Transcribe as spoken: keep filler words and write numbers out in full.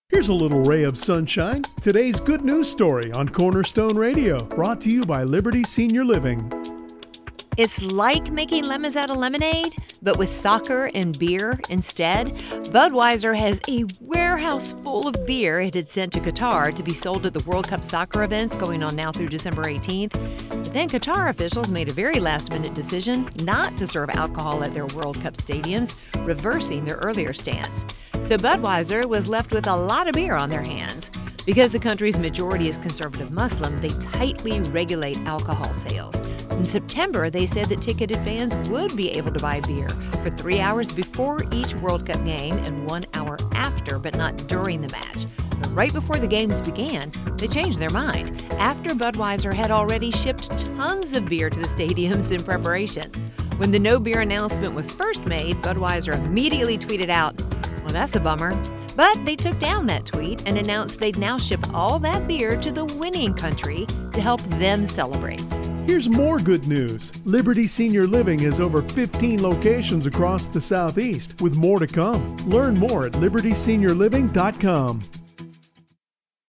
Here's a little ray of sunshine. Today's good news story on Cornerstone Radio, brought to you by Liberty Senior Living. It's like making lemons out of lemonade, but with soccer and beer instead. Budweiser has a warehouse full of beer it had sent to Qatar to be sold at the World Cup soccer events going on now through December eighteenth. But then Qatar officials made a very last-minute decision not to serve alcohol at their World Cup stadiums, reversing their earlier stance. So Budweiser was left with a lot of beer on their hands. Because the country's majority is conservative Muslim, they tightly regulate alcohol sales. In September, they said that ticketed fans would be able to buy beer for three hours before each World Cup game and one hour after, but not during the match. But right before the games began, they changed their mind after Budweiser had already shipped tons of beer to the stadiums in preparation. When the no beer announcement was first made, Budweiser immediately tweeted out, "Well, that's a bummer." But they took down that tweet and announced they'd now ship all that beer to the winning country to help them celebrate. Here's more good news. Liberty Senior Living has over fifteen locations across the Southeast, with more to come. Learn more at liberty senior living dot com.